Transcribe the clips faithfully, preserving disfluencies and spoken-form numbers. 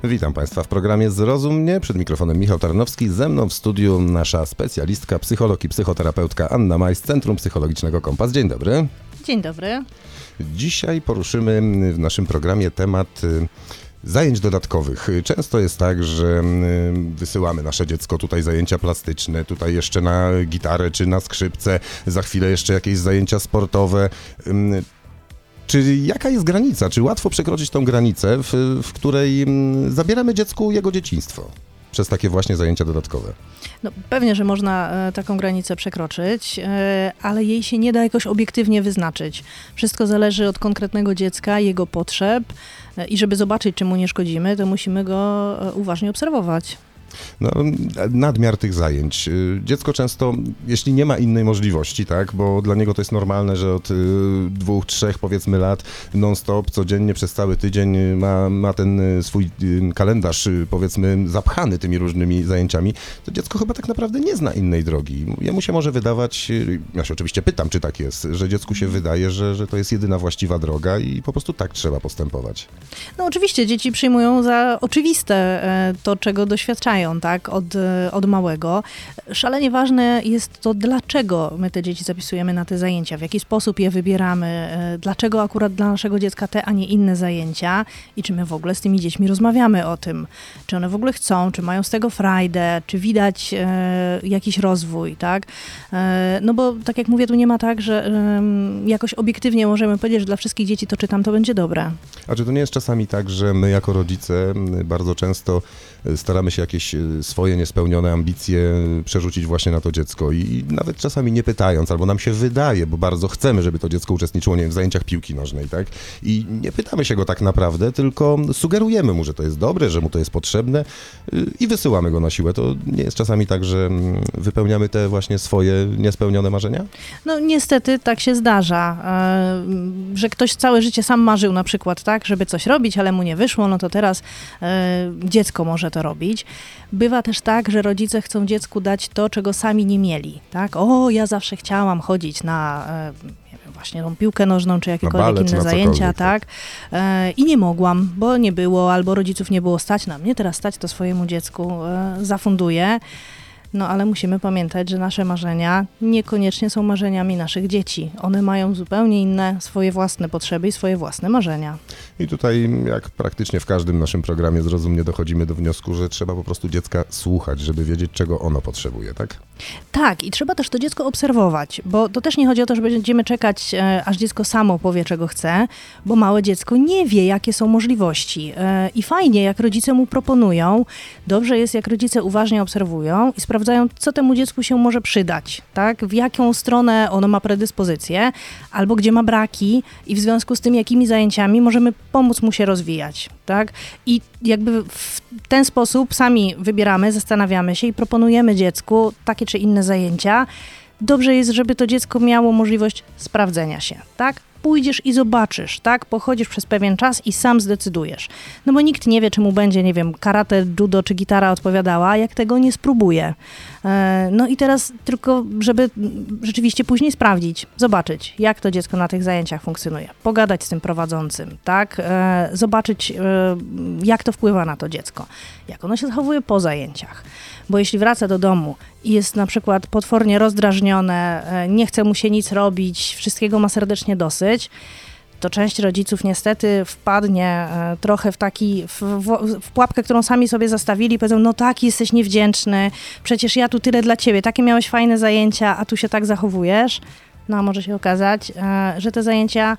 Witam Państwa w programie Zrozum mnie. Przed mikrofonem Michał Tarnowski. Ze mną w studiu nasza specjalistka, psycholog i psychoterapeutka Anna Maj z Centrum Psychologicznego Kompas. Dzień dobry. Dzień dobry. Dzisiaj poruszymy w naszym programie temat zajęć dodatkowych. Często jest tak, że wysyłamy nasze dziecko tutaj zajęcia plastyczne, tutaj jeszcze na gitarę czy na skrzypce, za chwilę jeszcze jakieś zajęcia sportowe. Czy jaka jest granica? Czy łatwo przekroczyć tą granicę, w, w której zabieramy dziecku jego dzieciństwo przez takie właśnie zajęcia dodatkowe? No, pewnie, że można e, taką granicę przekroczyć, e, ale jej się nie da jakoś obiektywnie wyznaczyć. Wszystko zależy od konkretnego dziecka, jego potrzeb e, i żeby zobaczyć, czy mu nie szkodzimy, to musimy go e, uważnie obserwować. No, nadmiar tych zajęć. Dziecko często, jeśli nie ma innej możliwości, tak, bo dla niego to jest normalne, że od y, dwóch, trzech powiedzmy lat non-stop, codziennie przez cały tydzień ma, ma ten y, swój y, kalendarz y, powiedzmy zapchany tymi różnymi zajęciami, to dziecko chyba tak naprawdę nie zna innej drogi. Jemu się może wydawać, y, ja się oczywiście pytam, czy tak jest, że dziecku się wydaje, że, że to jest jedyna właściwa droga i po prostu tak trzeba postępować. No oczywiście dzieci przyjmują za oczywiste e, to, czego doświadczają. Tak, od, od małego. Szalenie ważne jest to, dlaczego my te dzieci zapisujemy na te zajęcia, w jaki sposób je wybieramy, dlaczego akurat dla naszego dziecka te, a nie inne zajęcia i czy my w ogóle z tymi dziećmi rozmawiamy o tym, czy one w ogóle chcą, czy mają z tego frajdę, czy widać e, jakiś rozwój, tak? E, no bo tak jak mówię, tu nie ma tak, że e, jakoś obiektywnie możemy powiedzieć, że dla wszystkich dzieci to czy tam to będzie dobre. A czy to nie jest czasami tak, że my jako rodzice bardzo często staramy się jakieś swoje niespełnione ambicje przerzucić właśnie na to dziecko i nawet czasami nie pytając, albo nam się wydaje, bo bardzo chcemy, żeby to dziecko uczestniczyło, nie wiem, w zajęciach piłki nożnej, tak? I nie pytamy się go tak naprawdę, tylko sugerujemy mu, że to jest dobre, że mu to jest potrzebne i wysyłamy go na siłę. To nie jest czasami tak, że wypełniamy te właśnie swoje niespełnione marzenia? No niestety tak się zdarza, że ktoś całe życie sam marzył na przykład, tak, żeby coś robić, ale mu nie wyszło, no to teraz dziecko może to robić. Bywa też tak, że rodzice chcą dziecku dać to, czego sami nie mieli, tak? O, ja zawsze chciałam chodzić na nie wiem, właśnie tą piłkę nożną, czy jakiekolwiek balet, inne zajęcia, tak? E, I nie mogłam, bo nie było, albo rodziców nie było stać na mnie, teraz stać to swojemu dziecku e, zafunduję. No ale musimy pamiętać, że nasze marzenia niekoniecznie są marzeniami naszych dzieci. One mają zupełnie inne swoje własne potrzeby i swoje własne marzenia. I tutaj, jak praktycznie w każdym naszym programie Zrozumnie, dochodzimy do wniosku, że trzeba po prostu dziecka słuchać, żeby wiedzieć, czego ono potrzebuje, tak? Tak, i trzeba też to dziecko obserwować, bo to też nie chodzi o to, że będziemy czekać, e, aż dziecko samo powie, czego chce, bo małe dziecko nie wie, jakie są możliwości. E, I fajnie, jak rodzice mu proponują, dobrze jest, jak rodzice uważnie obserwują i sprawdzają, co temu dziecku się może przydać, tak? W jaką stronę ono ma predyspozycję, albo gdzie ma braki i w związku z tym, jakimi zajęciami możemy pomóc mu się rozwijać, tak? I jakby w ten sposób sami wybieramy, zastanawiamy się i proponujemy dziecku takie czy inne zajęcia. Dobrze jest, żeby to dziecko miało możliwość sprawdzenia się, tak? Pójdziesz i zobaczysz, tak? Pochodzisz przez pewien czas i sam zdecydujesz. No bo nikt nie wie, czy mu będzie, nie wiem, karate, judo czy gitara odpowiadała, jak tego nie spróbuje. No i teraz tylko, żeby rzeczywiście później sprawdzić, zobaczyć, jak to dziecko na tych zajęciach funkcjonuje. Pogadać z tym prowadzącym, tak? Zobaczyć, jak to wpływa na to dziecko. Jak ono się zachowuje po zajęciach. Bo jeśli wraca do domu i jest na przykład potwornie rozdrażnione, nie chce mu się nic robić, wszystkiego ma serdecznie dosyć, to część rodziców niestety wpadnie trochę w taki, w, w, w pułapkę, którą sami sobie zastawili, powiedzą, no tak, jesteś niewdzięczny, przecież ja tu tyle dla ciebie, takie miałeś fajne zajęcia, a tu się tak zachowujesz. No a może się okazać, że te zajęcia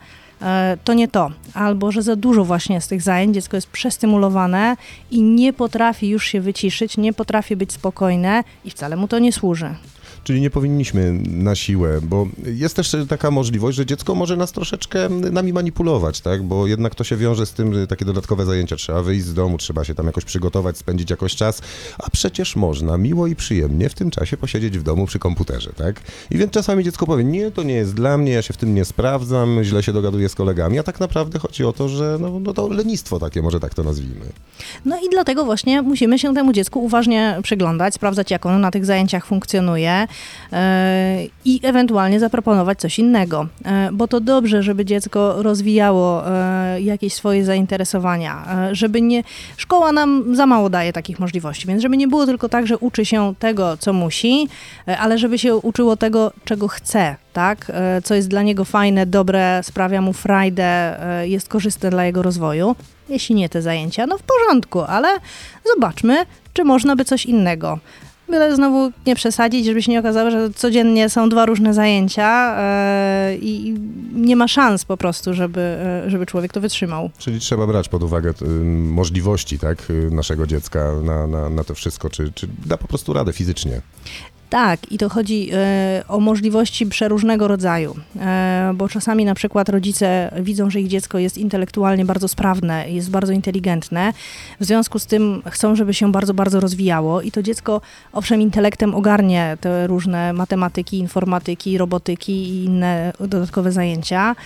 to nie to, albo że za dużo właśnie z tych zajęć, dziecko jest przestymulowane i nie potrafi już się wyciszyć, nie potrafi być spokojne i wcale mu to nie służy. Czyli nie powinniśmy na siłę, bo jest też taka możliwość, że dziecko może nas troszeczkę nami manipulować, tak? Bo jednak to się wiąże z tym, że takie dodatkowe zajęcia, trzeba wyjść z domu, trzeba się tam jakoś przygotować, spędzić jakoś czas, a przecież można miło i przyjemnie w tym czasie posiedzieć w domu przy komputerze, tak? I więc czasami dziecko powie, nie, to nie jest dla mnie, ja się w tym nie sprawdzam, źle się dogaduję z kolegami, a tak naprawdę chodzi o to, że no, no to lenistwo takie, może tak to nazwijmy. No i dlatego właśnie musimy się temu dziecku uważnie przyglądać, sprawdzać, jak ono na tych zajęciach funkcjonuje. e, i ewentualnie zaproponować coś innego, e, bo to dobrze, żeby dziecko rozwijało e, jakieś swoje zainteresowania, e, żeby nie... Szkoła nam za mało daje takich możliwości, więc żeby nie było tylko tak, że uczy się tego, co musi, e, ale żeby się uczyło tego, czego chce, tak? E, co jest dla niego fajne, dobre, sprawia mu frajdę, e, jest korzystne dla jego rozwoju. Jeśli nie te zajęcia, no w porządku, ale zobaczmy, czy można by coś innego. Byle znowu nie przesadzić, żeby się nie okazało, że codziennie są dwa różne zajęcia e, i nie ma szans po prostu, żeby, e, żeby człowiek to wytrzymał. Czyli trzeba brać pod uwagę y, możliwości, tak, y, naszego dziecka na, na, na to wszystko, czy, czy da po prostu radę fizycznie. Tak, i to chodzi e, o możliwości przeróżnego rodzaju, e, bo czasami na przykład rodzice widzą, że ich dziecko jest intelektualnie bardzo sprawne, jest bardzo inteligentne, w związku z tym chcą, żeby się bardzo, bardzo rozwijało i to dziecko owszem intelektem ogarnie te różne matematyki, informatyki, robotyki i inne dodatkowe zajęcia,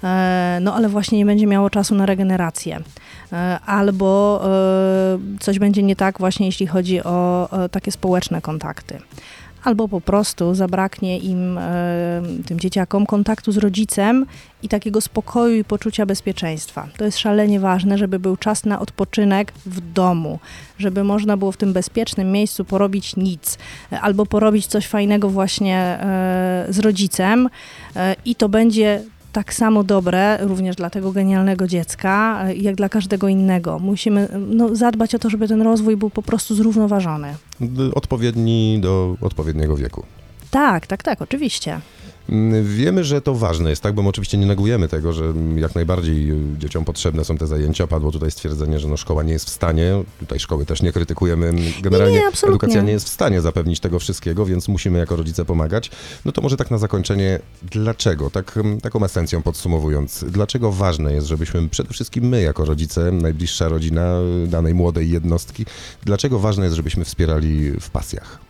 e, no ale właśnie nie będzie miało czasu na regenerację. E, albo e, coś będzie nie tak właśnie, jeśli chodzi o, o takie społeczne kontakty. Albo po prostu zabraknie im, e, tym dzieciakom, kontaktu z rodzicem i takiego spokoju i poczucia bezpieczeństwa. To jest szalenie ważne, żeby był czas na odpoczynek w domu, żeby można było w tym bezpiecznym miejscu porobić nic, e, albo porobić coś fajnego właśnie e, z rodzicem e, i to będzie tak samo dobre, również dla tego genialnego dziecka, e, jak dla każdego innego. Musimy no, zadbać o to, żeby ten rozwój był po prostu zrównoważony. Y, Odpowiedni do odpowiedniego wieku. Tak, tak, tak, oczywiście. Wiemy, że to ważne jest, tak, bo my oczywiście nie negujemy tego, że jak najbardziej dzieciom potrzebne są te zajęcia. Padło tutaj stwierdzenie, że no szkoła nie jest w stanie, tutaj szkoły też nie krytykujemy, generalnie Nie, nie, absolutnie. edukacja nie jest w stanie zapewnić tego wszystkiego, więc musimy jako rodzice pomagać. No to może tak na zakończenie, dlaczego, tak, taką esencją podsumowując, dlaczego ważne jest, żebyśmy przede wszystkim my jako rodzice, najbliższa rodzina danej młodej jednostki, dlaczego ważne jest, żebyśmy wspierali w pasjach?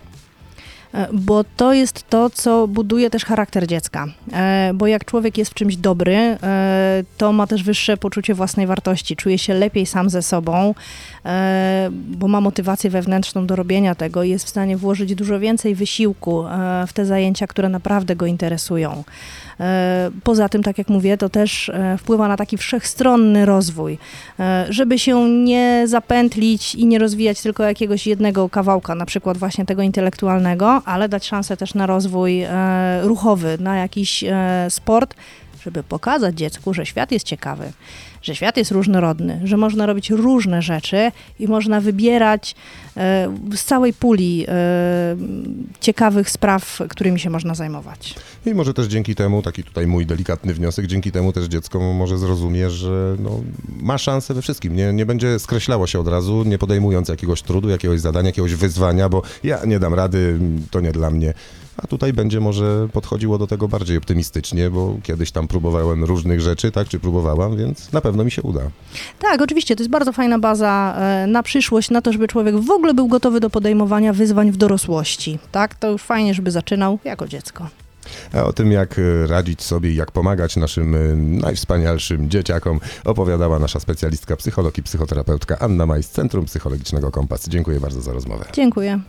Bo to jest to, co buduje też charakter dziecka. E, Bo jak człowiek jest w czymś dobry, e, to ma też wyższe poczucie własnej wartości, czuje się lepiej sam ze sobą, e, bo ma motywację wewnętrzną do robienia tego i jest w stanie włożyć dużo więcej wysiłku e, w te zajęcia, które naprawdę go interesują. E, Poza tym, tak jak mówię, to też e, wpływa na taki wszechstronny rozwój, e, żeby się nie zapętlić i nie rozwijać tylko jakiegoś jednego kawałka, na przykład właśnie tego intelektualnego, ale dać szansę też na rozwój e, ruchowy, na jakiś e, sport, żeby pokazać dziecku, że świat jest ciekawy, że świat jest różnorodny, że można robić różne rzeczy i można wybierać e, z całej puli e, ciekawych spraw, którymi się można zajmować. I może też dzięki temu, taki tutaj mój delikatny wniosek, dzięki temu też dziecko może zrozumie, że no, ma szansę we wszystkim, nie, nie będzie skreślało się od razu, nie podejmując jakiegoś trudu, jakiegoś zadania, jakiegoś wyzwania, bo ja nie dam rady, to nie dla mnie. A tutaj będzie może podchodziło do tego bardziej optymistycznie, bo kiedyś tam próbowałem różnych rzeczy, tak, czy próbowałam, więc na pewno mi się uda. Tak, oczywiście, to jest bardzo fajna baza e, na przyszłość, na to, żeby człowiek w ogóle był gotowy do podejmowania wyzwań w dorosłości. Tak, to już fajnie, żeby zaczynał jako dziecko. A o tym, jak radzić sobie i jak pomagać naszym najwspanialszym dzieciakom, opowiadała nasza specjalistka, psycholog i psychoterapeutka Anna Maj z Centrum Psychologicznego Kompas. Dziękuję bardzo za rozmowę. Dziękuję.